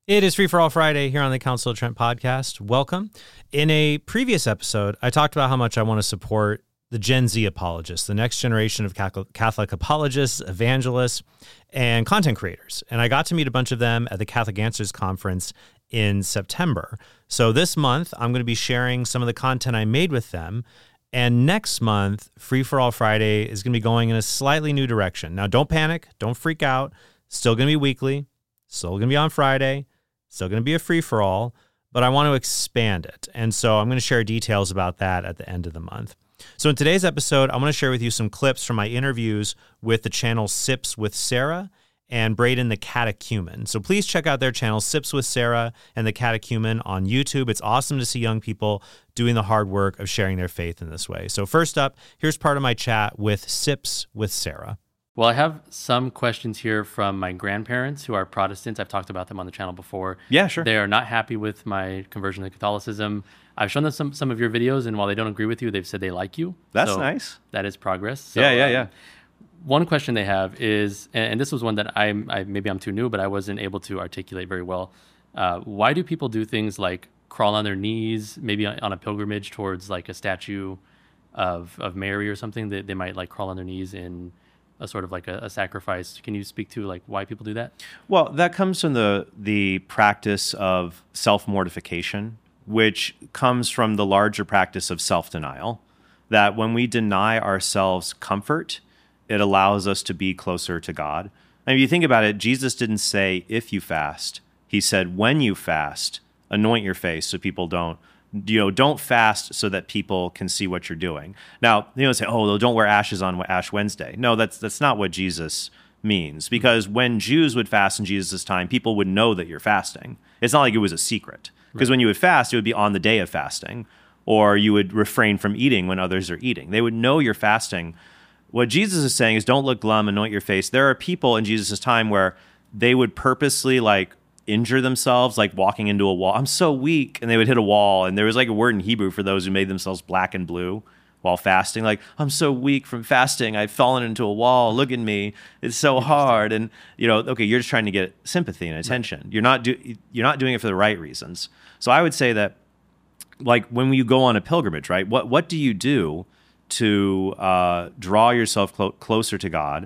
It is Free for All Friday here on the Council of Trent podcast. Welcome. In a previous episode, I talked about how much I want to support the Gen Z apologists, the next generation of Catholic apologists, evangelists, and content creators. And I got to meet a bunch of them at the Catholic Answers Conference in September. So this month, I'm going to be sharing some of the content I made with them. And next month, Free for All Friday is going to be going in a slightly new direction. Now, don't panic. Don't freak out. Still going to be weekly. Still going to be on Friday. Still going to be a free-for-all, but I want to expand it. And so I'm going to share details about that at the end of the month. So in today's episode, I'm going to share with you some clips from my interviews with the channel Sips with Sarah and Braden the Catechumen. So please check out their channel, Sips with Sarah and the Catechumen on YouTube. It's awesome to see young people doing the hard work of sharing their faith in this way. So first up, here's part of my chat with Sips with Sarah. Well, I have some questions here from my grandparents who are Protestants. I've talked about them on the channel before. Yeah, sure. They are not happy with my conversion to Catholicism. I've shown them some of your videos, and while they don't agree with you, they've said they like you. That's nice. That is progress. So, Yeah. One question they have is, and this was one that maybe I'm too new, but I wasn't able to articulate very well. Why do people do things like crawl on their knees, maybe on a pilgrimage towards like a statue of Mary or something? They might like crawl on their knees in a sort of like a sacrifice. Can you speak to like why people do that? Well, that comes from the practice of self-mortification, which comes from the larger practice of self-denial, that when we deny ourselves comfort, it allows us to be closer to God. And if you think about it, Jesus didn't say, if you fast. He said, when you fast, anoint your face so people don't fast so that people can see what you're doing. Now, say, don't wear ashes on Ash Wednesday. No, that's not what Jesus means. Because when Jews would fast in Jesus' time, people would know that you're fasting. It's not like it was a secret. Because when you would fast, it would be on the day of fasting, or you would refrain from eating when others are eating. They would know you're fasting. What Jesus is saying is don't look glum, anoint your face. There are people in Jesus' time where they would purposely injure themselves, like walking into a wall. I'm so weak. And they would hit a wall. And there was like a word in Hebrew for those who made themselves black and blue while fasting. Like, I'm so weak from fasting. I've fallen into a wall. Look at me. It's so hard. And, okay, you're just trying to get sympathy and attention. Right. You're not doing it for the right reasons. So I would say that, like, when you go on a pilgrimage, right, what do you do to draw yourself closer to God?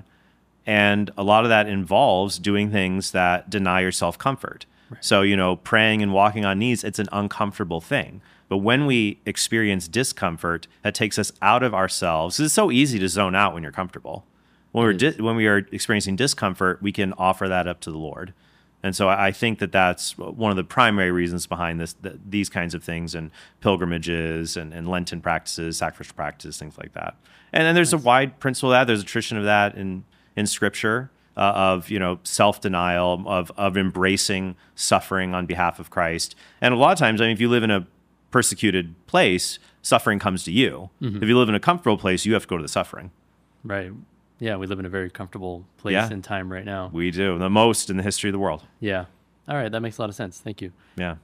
And a lot of that involves doing things that deny yourself comfort. Right. So, praying and walking on knees, it's an uncomfortable thing. But when we experience discomfort, that takes us out of ourselves. It's so easy to zone out when you're comfortable. When we are experiencing discomfort, we can offer that up to the Lord. And so I think that that's one of the primary reasons behind these kinds of things, and pilgrimages and Lenten practices, sacrificial practices, things like that. And then there's a wide principle of that. There's a tradition of that in Scripture, of self-denial, of embracing suffering on behalf of Christ. And a lot of times, if you live in a persecuted place, suffering comes to you. Mm-hmm. If you live in a comfortable place, you have to go to the suffering. Right. Yeah, we live in a very comfortable place and time right now. We do. The most in the history of the world. Yeah. All right. That makes a lot of sense. Thank you. Yeah.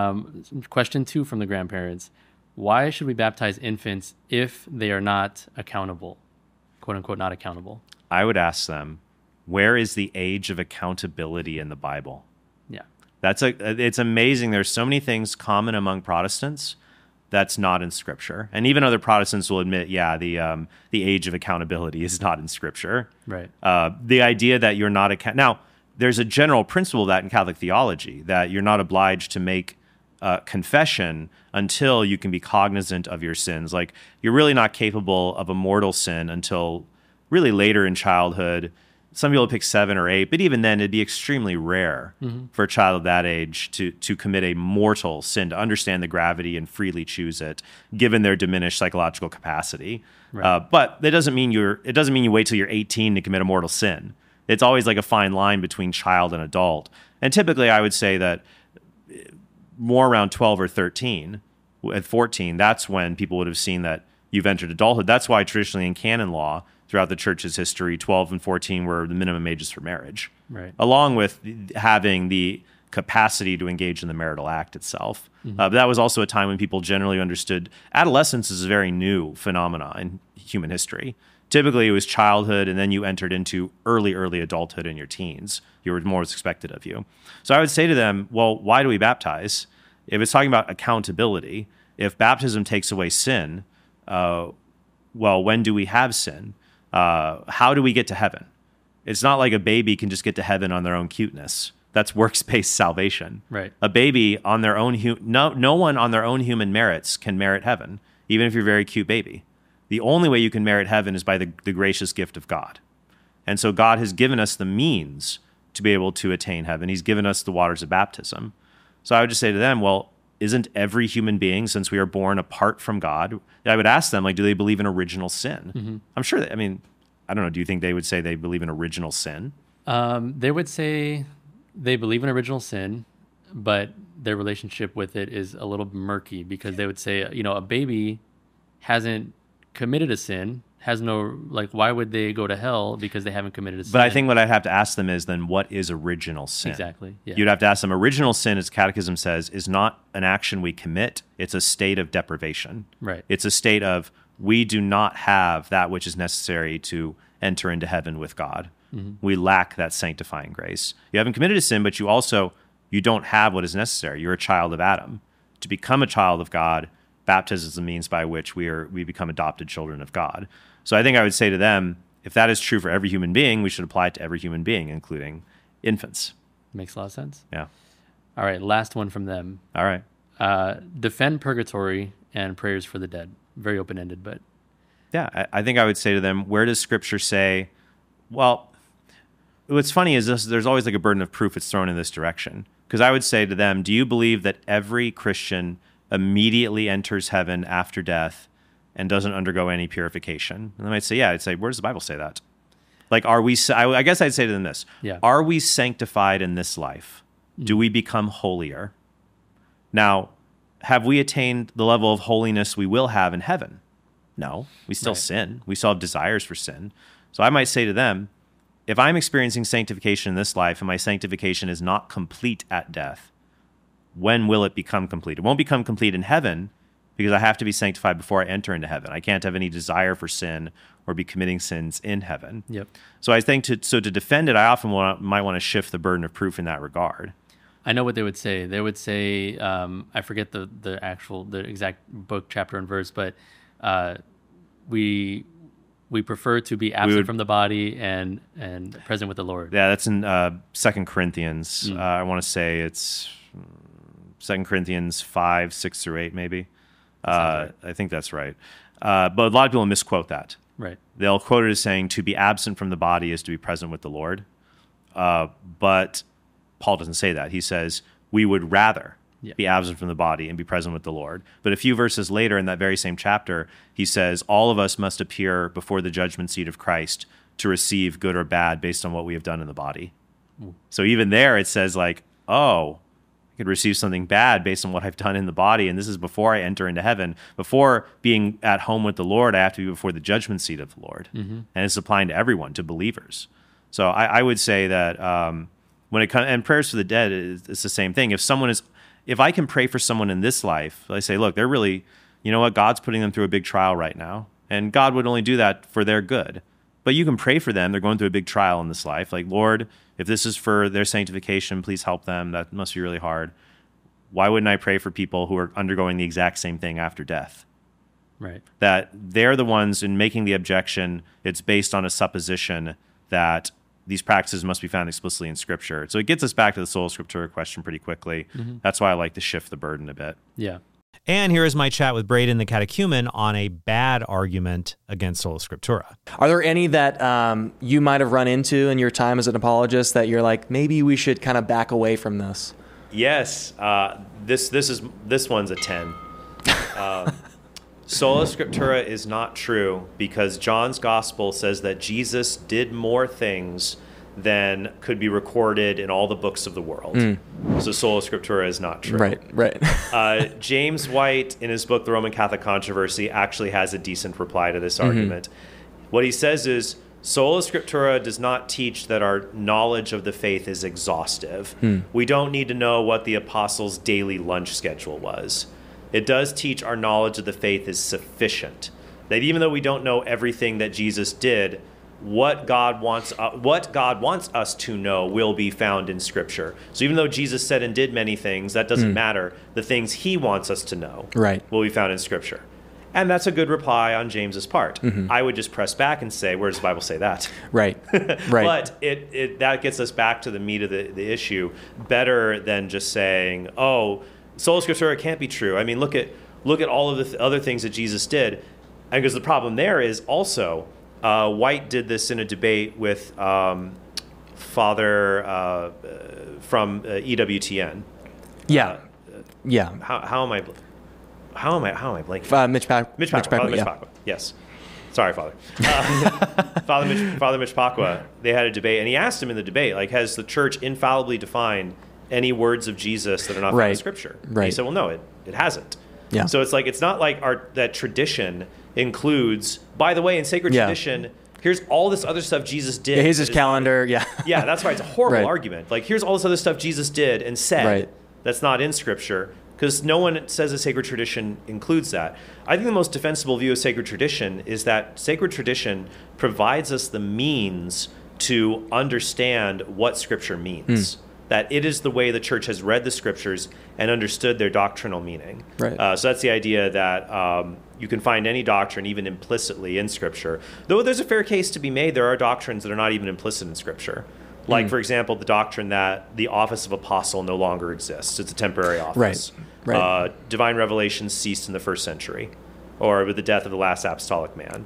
Question 2 from the grandparents. Why should we baptize infants if they are not accountable? Quote unquote, not accountable. I would ask them, where is the age of accountability in the Bible? Yeah. It's amazing. There's so many things common among Protestants that's not in Scripture. And even other Protestants will admit, the age of accountability is not in Scripture. Right. The idea that you're not now, there's a general principle of that in Catholic theology, that you're not obliged to make confession until you can be cognizant of your sins. Like, you're really not capable of a mortal sin until really later in childhood. Some people pick 7 or 8, but even then it'd be extremely rare for a child of that age to commit a mortal sin, to understand the gravity and freely choose it, given their diminished psychological capacity. Right. But it doesn't mean you wait till you're 18 to commit a mortal sin. It's always like a fine line between child and adult. And typically I would say that more around 12 or 13, at 14, that's when people would have seen that you've entered adulthood. That's why traditionally in canon law, throughout the church's history, 12 and 14 were the minimum ages for marriage, right? Along with having the capacity to engage in the marital act itself. Mm-hmm. But that was also a time when people generally understood adolescence is a very new phenomenon in human history. Typically, it was childhood, and then you entered into early adulthood in your teens. You were more was expected of you. So I would say to them, well, why do we baptize? If it's talking about accountability, if baptism takes away sin, well, when do we have sin? How do we get to heaven? It's not like a baby can just get to heaven on their own cuteness. That's works-based salvation. Right. A baby on their own, no one on their own human merits can merit heaven, even if you're a very cute baby. The only way you can merit heaven is by the gracious gift of God. And so God has given us the means to be able to attain heaven. He's given us the waters of baptism. So I would just say to them, well, isn't every human being, since we are born apart from God, I would ask them, like, do they believe in original sin? Mm-hmm. I'm sure that, I don't know, do you think they would say they believe in original sin? They would say they believe in original sin, but their relationship with it is a little murky, because they would say, a baby hasn't committed a sin, has no, like, why would they go to hell because they haven't committed a sin? But I think what I'd have to ask them is then, what is original sin? Exactly. Yeah. You'd have to ask them, original sin, as Catechism says, is not an action we commit. It's a state of deprivation. Right. It's a state of, we do not have that which is necessary to enter into heaven with God. Mm-hmm. We lack that sanctifying grace. You haven't committed a sin, but you don't have what is necessary. You're a child of Adam. To become a child of God, baptism is the means by which we become adopted children of God. So I think I would say to them, if that is true for every human being, we should apply it to every human being, including infants. Makes a lot of sense. Yeah. All right, last one from them. All right. Defend purgatory and prayers for the dead. Very open-ended, but... Yeah, I think I would say to them, where does Scripture say, well, what's funny is there's always like a burden of proof that's thrown in this direction. Because I would say to them, do you believe that every Christian immediately enters heaven after death and doesn't undergo any purification? And they might say, yeah. I'd say, where does the Bible say that? Like, I guess I'd say to them this. Yeah. Are we sanctified in this life? Do we become holier? Now, have we attained the level of holiness we will have in heaven? No, we still sin. We still have desires for sin. So I might say to them, if I'm experiencing sanctification in this life and my sanctification is not complete at death, when will it become complete? It won't become complete in heaven, because I have to be sanctified before I enter into heaven. I can't have any desire for sin or be committing sins in heaven. Yep. So I think to defend it, I often might want to shift the burden of proof in that regard. I know what they would say. They would say, I forget the exact book, chapter, and verse, but we prefer to be absent from the body and present with the Lord. Yeah, that's in 2 Corinthians. I want to say it's 2 Corinthians 5, 6 through 8, maybe. Right. I think that's right. But a lot of people misquote that. Right. They'll quote it as saying, to be absent from the body is to be present with the Lord. But Paul doesn't say that. He says, we would rather be absent from the body and be present with the Lord. But a few verses later in that very same chapter, he says, all of us must appear before the judgment seat of Christ to receive good or bad based on what we have done in the body. So even there it says like, oh, I could receive something bad based on what I've done in the body. And this is before I enter into heaven. Before being at home with the Lord, I have to be before the judgment seat of the Lord. Mm-hmm. And it's applying to everyone, to believers. So I would say that when it comes, and prayers for the dead, it's the same thing. If I can pray for someone in this life, I say, look, they're really, you know what, God's putting them through a big trial right now. And God would only do that for their good. But you can pray for them. They're going through a big trial in this life. Like, Lord, if this is for their sanctification, please help them. That must be really hard. Why wouldn't I pray for people who are undergoing the exact same thing after death? Right. That they're the ones in making the objection. It's based on a supposition that these practices must be found explicitly in Scripture. So it gets us back to the sola scriptura question pretty quickly. Mm-hmm. That's why I like to shift the burden a bit. Yeah. And here is my chat with Braden the catechumen on a bad argument against sola scriptura. Are there any that you might have run into in your time as an apologist that you're like, maybe we should kind of back away from this? Yes. This one's a 10. Sola scriptura is not true because John's gospel says that Jesus did more things than could be recorded in all the books of the world. So sola scriptura is not true. Right. James White, in his book, The Roman Catholic Controversy, actually has a decent reply to this argument. What he says is, sola scriptura does not teach that our knowledge of the faith is exhaustive. We don't need to know what the apostles' daily lunch schedule was. It does teach our knowledge of the faith is sufficient. That even though we don't know everything that Jesus did, what God wants us to know will be found in Scripture. So even though Jesus said and did many things, that doesn't matter. The things he wants us to know will be found in Scripture. And that's a good reply on James's part. I would just press back and say, where does the Bible say that? Right. But that gets us back to the meat of the issue, better than just saying, oh, sola scriptura, it can't be true. I mean, look at all of the other things that Jesus did. And because the problem there is also, White did this in a debate with Father from EWTN. Yeah. How am I blanking? Mitch Pacwa. Yes. Sorry, Father. Father Mitch Pacwa. They had a debate, and he asked him in the debate, like, has the church infallibly defined any words of Jesus that are not found in Scripture? And he said, well, no, it hasn't. Yeah. So it's like, it's not like that tradition includes, by the way, in sacred tradition, here's all this other stuff Jesus did. Here's his calendar. Yeah, that's right. It's a horrible argument. Like, here's all this other stuff Jesus did and said that's not in Scripture, because no one says a sacred tradition includes that. I think the most defensible view of sacred tradition is that sacred tradition provides us the means to understand what Scripture means. That it is the way the church has read the Scriptures and understood their doctrinal meaning. So that's the idea that you can find any doctrine even implicitly in Scripture. Though there's a fair case to be made, there are doctrines that are not even implicit in Scripture. Like, for example, the doctrine that the office of apostle no longer exists. It's a temporary office. Divine revelation ceased in the 1st century, or with the death of the last apostolic man.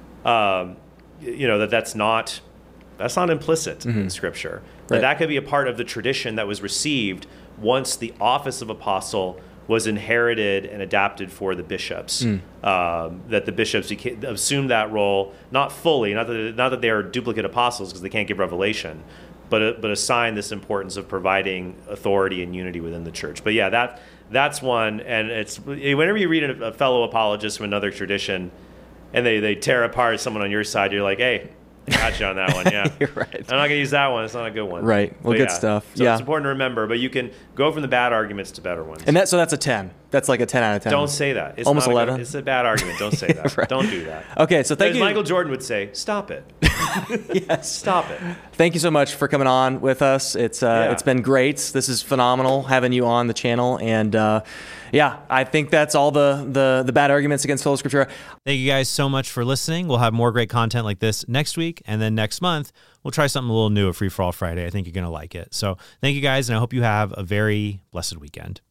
That's not implicit in Scripture. That could be a part of the tradition that was received once the office of apostle was inherited and adapted for the bishops. That the bishops assumed that role, not fully, not that they are duplicate apostles because they can't give revelation, but assign this importance of providing authority and unity within the church. But yeah, that's one, and it's whenever you read a fellow apologist from another tradition, and they tear apart someone on your side, you're like, hey, gotcha on that one. Yeah, you're right. I'm not gonna use that one. It's not a good one. Well, good stuff. So it's important to remember, but you can go from the bad arguments to better ones. And so that's a 10. That's like a 10 out of 10. Don't say that. It's almost not 11. It's a bad argument. Don't say that. Don't do that. Okay, so thank you. Michael Jordan would say, "Stop it." Yes, stop it. Thank you so much for coming on with us. It's been great. This is phenomenal having you on the channel, and I think that's all the bad arguments against sola scriptura. Thank you guys so much for listening. We'll have more great content like this next week, and then next month we'll try something a little new at Free for All Friday. I think you're gonna like it. So thank you guys, and I hope you have a very blessed weekend.